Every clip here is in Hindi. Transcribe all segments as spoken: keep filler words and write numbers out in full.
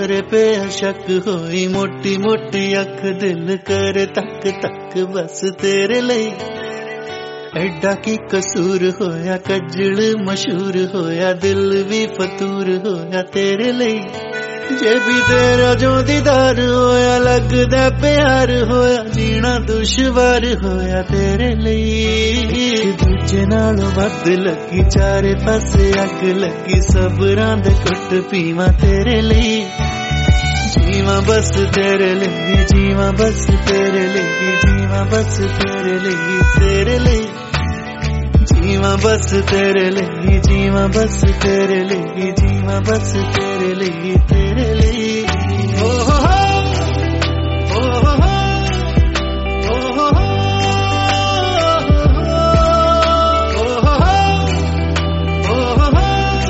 तेरे पे शक होई मोटी मोटी अख दिल करे तक तक बस तेरे लिए एडा की कसूर होया कजल मशहूर होया दिल भी फतूर होया तेरे लिए जे भी तेरा जो दीदार होया लगदा प्यार होया जीना दुश्वार होया तेरे लिए दूजे नालों वध लगी चारे पासे अग लगी सबरां दे घुट पीवा तेरे लिए जीवा बस तेरे लिए जीवा बस तेरे लिए जीवा बस तेरे लिए तेरे लिए जीवा बस तेरे लिए जीवा बस तेरे लिए जीवा बस तेरे लिए तेरे लिए ओ हो हो ओ हो हो ओ हो हो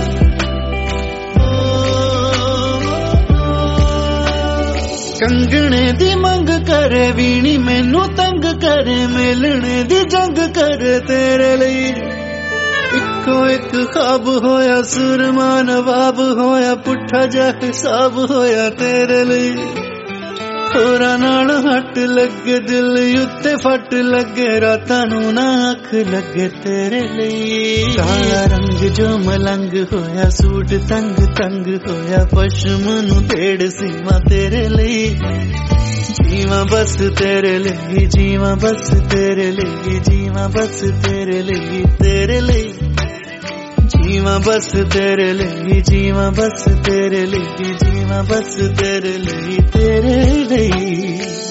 कंगने दी मंग करे वीणी मैनू तंग करे मिलने दी जंग करे तेरे लिए इको एक ख्वाब होया सुरमा नवाब होया पुठा जा हिसाब होया तेरे लिए होरा नाल हट लगे दिल उत्ते फट लगे रातां नू ना अख लगे तेरे लिए काला रंग जो मलंग होया सूट तंग तंग होया पश्म नू तेड़ सीमा तेरे लिए जीवा बस तेरे लिए जीवा बस तेरे लिए जीवा बस तेरे लिए तेरे लिए जीवा बस तेरे लिए जीवा बस तेरे लिए जीवा बस तेरे लिए तेरे लिए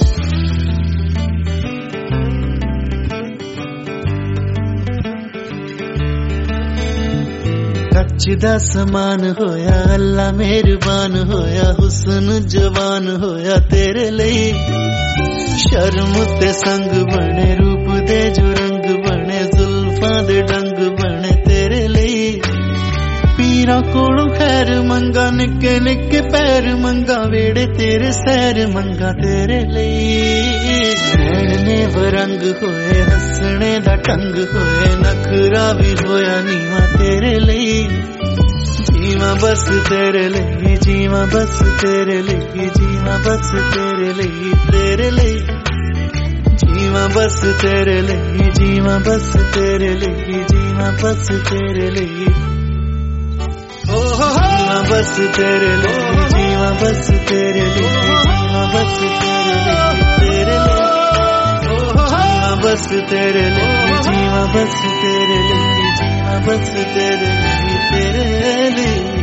कच्च दा समान होया अल्लाह मेहरबान होया हुस्न जवान होया तेरे लिए शर्म ते संग बने रूप दे जो रंग बने जुल्फां दे डंग बने तेरे लिए पीरा कोलों खैर मंगा निके निके पैर मंगा वेड़े तेरे सैर मंगा तेरे लिए नैने वरंग होए हसने दा टंग होए नखरा भी होया नीवा तेरे लिए जीवा बस तेरे लिए जीवा बस तेरे लिए जीवा बस तेरे लिए तेरे लिए जीवा बस तेरे लिए जीवा बस तेरे लिए जीवा बस तेरे लिए ओ हो जीवा बस तेरे लिए जीवा बस तेरे लिए जीवा बस तेरे लिए तेरे लिए ओ हो जीवा बस तेरे लिए जीवा बस तेरे लिए जीवा बस तेरे लिए तेरे लिए